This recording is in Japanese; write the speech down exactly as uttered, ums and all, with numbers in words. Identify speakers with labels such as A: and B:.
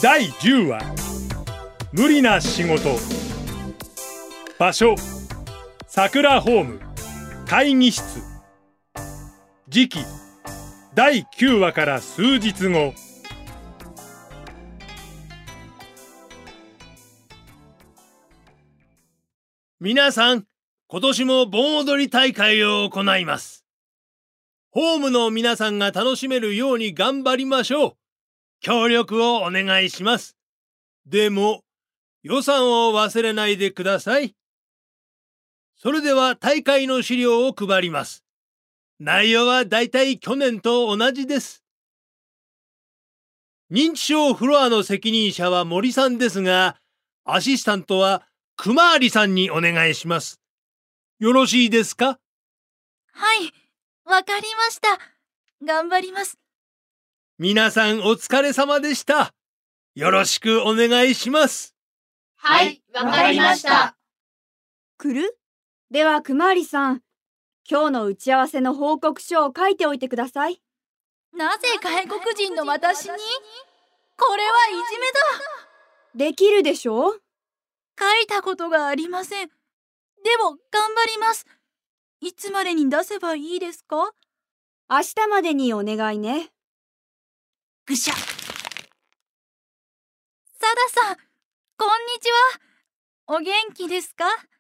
A: だいじゅうわ無理な仕事。場所さくらホーム会議室。時期だいきゅうわから数日後。
B: 皆さん、今年も盆踊り大会を行います。ホームの皆さんが楽しめるように頑張りましょう。協力をお願いします。でも、予算を忘れないでください。それでは大会の資料を配ります。内容はだいたい去年と同じです。認知症フロアの責任者は森さんですが、アシスタントはくまーりさんにお願いします。よろしいですか？
C: はい、わかりました。頑張ります。
B: 皆さんお疲れ様でした。よろしくお願いします。
D: はい、わかりました。
E: 来る？ではくまーりさん、今日の打ち合わせの報告書を書いておいてください。
C: なぜ外国人の私に？これはいじめだ。
E: できるでしょう？
C: 書いたことがありません。でも頑張ります。いつまでに出せばいいですか？
E: 明日までにお願いね。
C: ぐしゃ。サダさん、こんにちは。お元気ですか？